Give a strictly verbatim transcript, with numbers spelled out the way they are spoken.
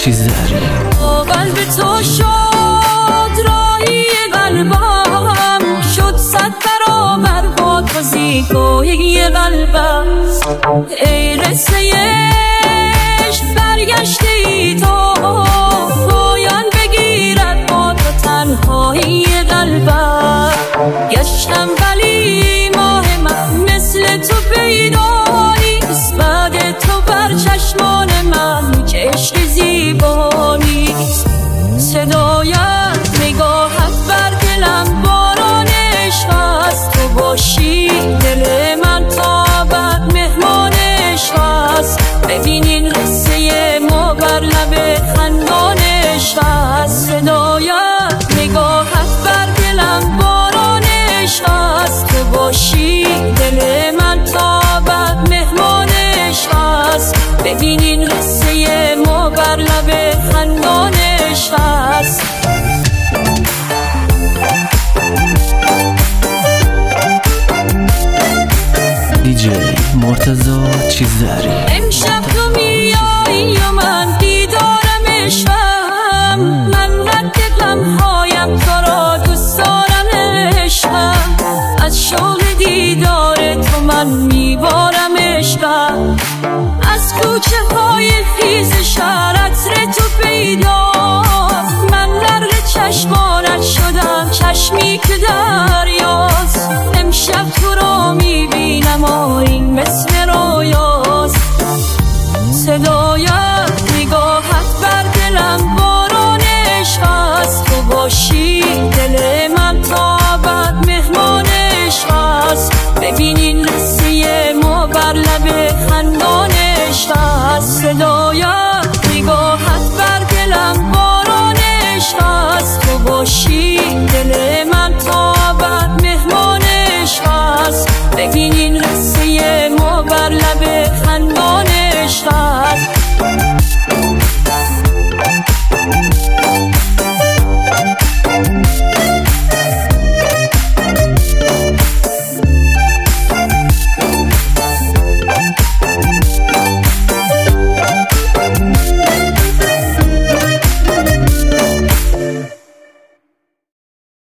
چیزداری. قلب تو شد راهی قلبم، شد صد برابر با تو زیبایی قلبم. ای رسه عشق برگشته ای تو، پایان بگیرد با تو تنهایی قلبم. گشتم ولی ماه من مثل تو پیدا نیست، بعد تو بر چشمان من که عشق زیبا نیست. صدایت نگاهت بر دلم باران عشق است، تو باشی دل من تا ابد مهمان عشق است. ببینین قصه ما بر لب خندان عشق است. صدایت نگاهت بر دلم باران عشق است، تو باشی دل من تا ابد مهمان عشق است. ببینین قصه ما بر لب خندان عشق است. دیجی مرتضی چیزداری. امشب